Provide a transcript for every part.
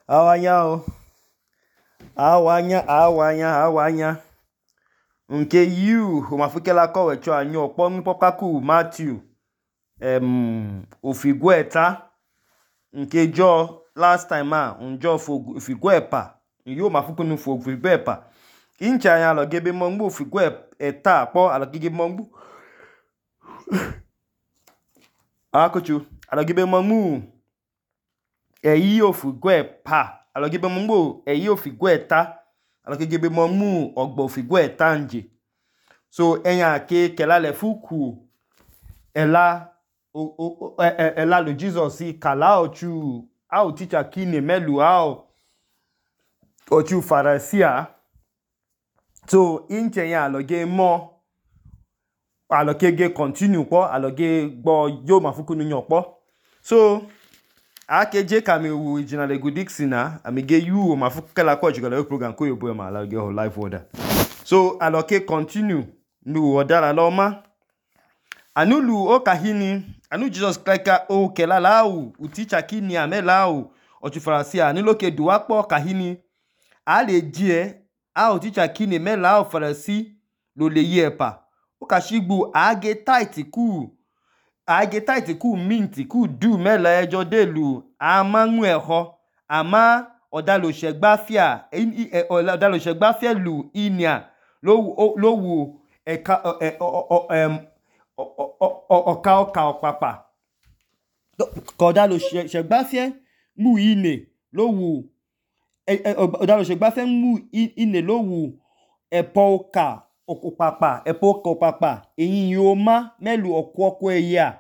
Awanya o. Awanya. Nke you umafukela ko wecho anyo pon popaku Matthew. Ofigueta. Nke jo last time unjo ofiguepa. Yo mafukunu ofiguepa. Incha ya lo gebe mongbu ofigueta po alo gebe mongbu. Akochu alo gebe mongbu. Eyi ofiguepa. Alo gebe mongbu eyi ofigueta. Alo gebe mongbu ogbo ofigueta nje. So enya ke kela le fuku ela lo Jesus si kala ochu au teacher kine melu au ochu farasia. So inche ya aloge mo aloge ge continue po aloge gbo yo mafuku nyo po. So akeje kami wu jinale gudixina amige you mafuku kala ko jigala program ko yobo ma aloge ho live order. So aloge continue nu odara loma anulu o kahini anu Jesus kleka o kela lau uticha kini amelau ochu farasia anilo ke duwapo kahini ale die a uticha kini melau farasi lo le yepa o kashigbu age tight ku minti ku du mela ejo delu amanwu eho ama odalo segbafia odalo segbafia lu inia lo eka oka opapa kodalo segbafia mu ine lo odalo segbafia mu ine lo epo oka opapa eyin yo ma melu okoko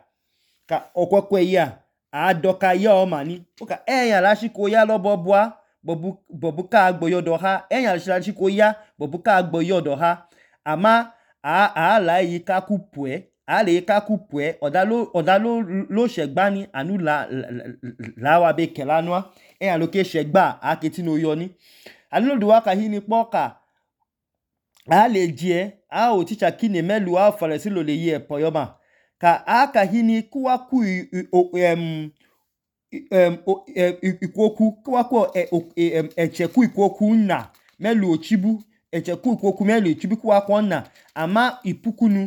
eya adoka ya o mani oka eyan lasiko ya lo bobuka agboyodo ha eyan lasiko ya bobuka agboyodo ha ama la yi kakupue ale kakupue odalo lo segbani anu la wa be kelanwa eyan lo ke segba aketi no yo ni anu do wa kahini poka ale die a o teacher kine melu a faresi lo le ye poyoma ka aka hini kuwaku ikoku kuwaku echeku ikoku na melu ochibu echeku ikoku melu ochibu kuwaku na ama ipukunu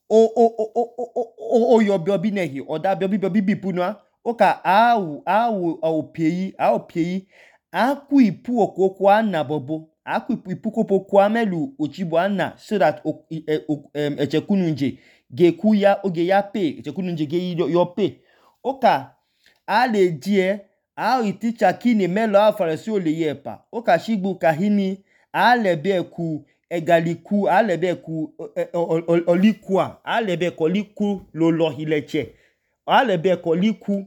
o yobi nehi oda biobi bipunu oka a opeyi aku ipu okoku na bobo aku ipuko pokwa melu ochibu ana so that echekunu nje geku ya oge ya pe echekunu nje ge yo pe oka ale die a iticha kini melo a farasi ole yepa oka shigbu kahini alebe ku egaliku alebe ku olikua alebe ko liku lo hileche alebe ko liku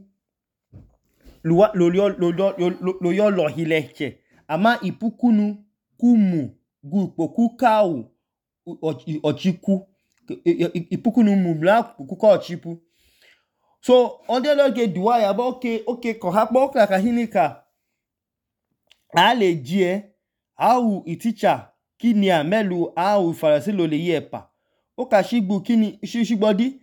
lo yo lo hileche ama ipukunu kumu gupoku kau ochiku ipukunu mumla kuka ochipu so ondeloge duaya ba okay ko hapo ka hinika ale die au iticha kini amelu au farasi lo le yepa o ka shigbu kini shigbodi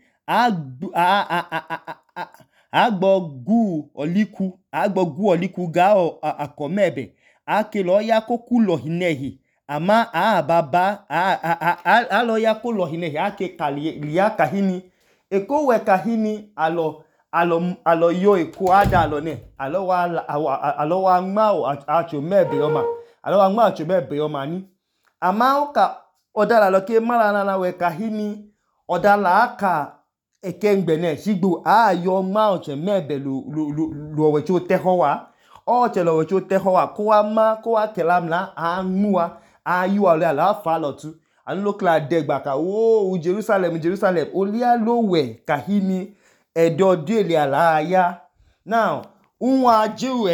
agbogu oliku ga akomebe akelo ya kokulo hinehi ama baba alo ya kulo hinehi ake kalia kahini eko we kahini alo yo eko ada alo ne alo wa ngma acho mebe oma alo wa ngma acho mebe oma ni ama oka odala lo ke mara na we kahini odala aka ekengbe ne shigbu ayo ngma acho mebe lo we cho tehowa o chelo we cho tehowa ko wa kelamna anwa ayu ale ala fa lotu anu lo kla degba ka Jerusalem olia lo we kahini edo dele ala ya now unwa jewu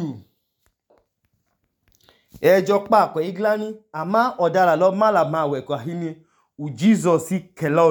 ejo pa ko iglani ama odara lo mala ma we kahini u Jesus kela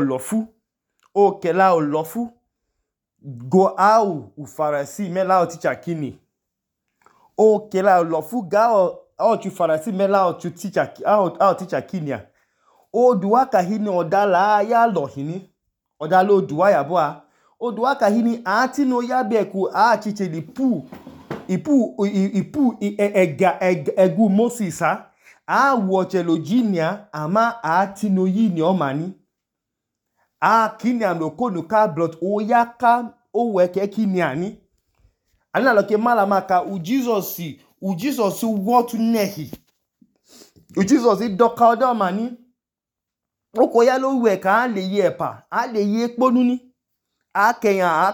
olofu go au u farasi mela o teacher kini o kela olofu ga o tu farasi mela o tu teacher teacher kinia o duwa kahini odala ya lohini odalo duwa ya boa o duwa kahini ati no ya beku chiche lipu ipu egu Moses a wochelo jinia ama a tino yini omani a kinia no ka blot oyaka o weke kiniani ana loke mala maka u Jesus wotu nehi u Jesus idoka odomani oko ya lo weka a le ye pa a le ye ponuni a kenya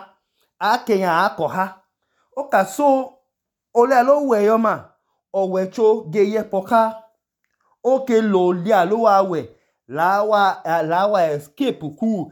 akoha oka so ole lo we yo ma owecho geye poka oke lo lia lo wa we lawa escape ku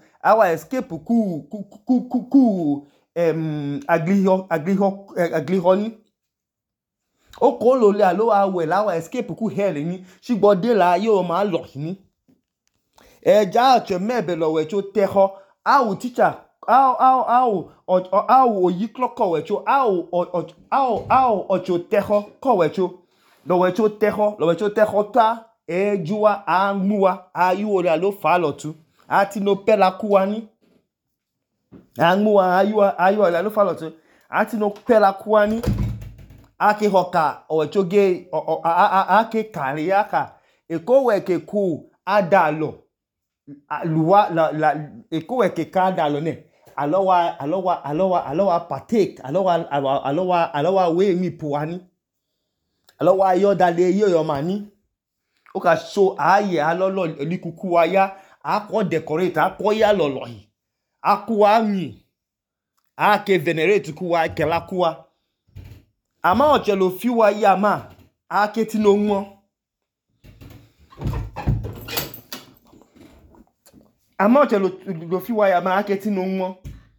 agrihoni oko lo lia lo wa we lawa escape ku hell ni sigbode la yo ma lo ni eja ache mebe lo wecho teho au teacher au oyi kloko wecho au ocho teho ko wecho lo wecho teho ta ejuwa anmuwa ayu la lo fa lotu ati no pela kuani anmuwa ayu la lo fa lotu ati no pela kuani ake hoka owecho ge ake kariaka eko weke ku adalo luwa la eko weke ka adalo ne alowa partake alowa we mi puani alowa yo dale yo mani oka so aye alolo elikuku wa ya akọ decorate akọ ya lolohi akuwa mi ake venerate kuwa kela kuwa ama ochelo fiwa ya ma ake tino nwo ama ochelo lo fiwa ya ma ake tino nwo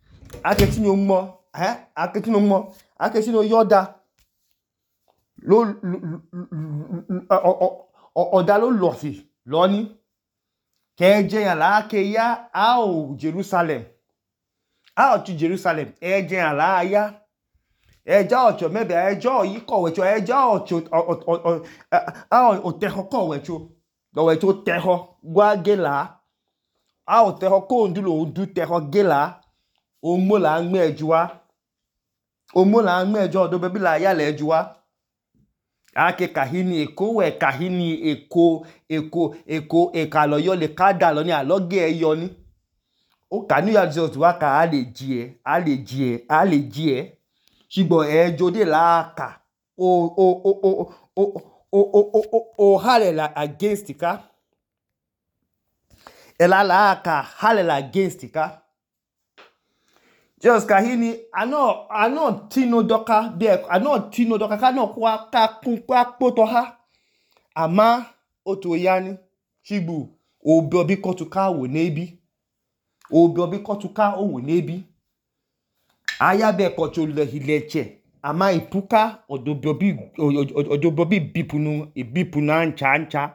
ake tino yoda lo oda lo lofi loni keje ya la ke ya au Jerusalem tu Jerusalem eje ya la ya eja ocho mebe ejo yi kowecho eja ocho o teho kowecho lo wecho teho gwa gela o teho ko ndulo du teho gela o mo la nme ejo do bebi la ya le ejuwa ake kahini eko ekalo yo le kada lo ni aloge eyo ni o kanu ya Jesus wa ka a le jie sigbo ejo de la ka o halela against ka la ka halela against ka just kahini ano tino doka ka no kwa poto ha ama oto yani sigbu obi kotuka wo nebi owo nebi aya be kocho le hileche ama ipuka odobobi bipunu ancha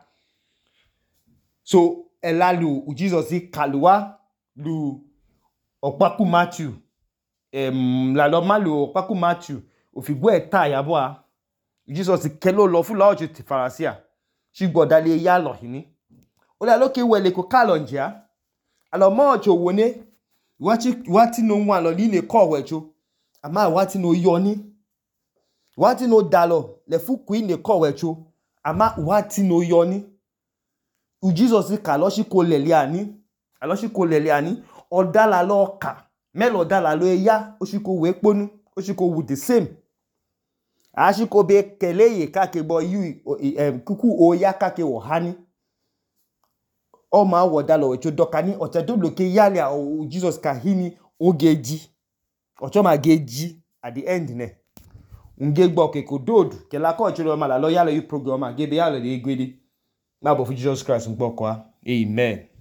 so elalu Jesus kaluwa lu opaku Matthew la lo malu opaku Matthew ofigwe eta yabo a Jesus kelo lo fu la ojo ti farasia sigbo dale ya lo hini o la loke wele ko kalonjia alo mo ojo wone wati no nwa lo ni ne ko wecho ama wati no yoni wati no dalo le fu queen ne ko wecho ama wati no yoni u Jesus ka lo si ko lele ani odala lo ka melo dala lo ya o si ko we ponu o si ko wu the same a si ko be keleye ka ke bo yu kuku o ya ka ke wo hani o ma wo dalo wecho dokani o te do loke yale a Jesus ka hini ogeji ocho ma geji at the end ne nge gbo ke ko dodu ke la ko chiro ma la lo yale yu program ma gebe yale de gwede ma bo fu Jesus Christ ngbo ko amen.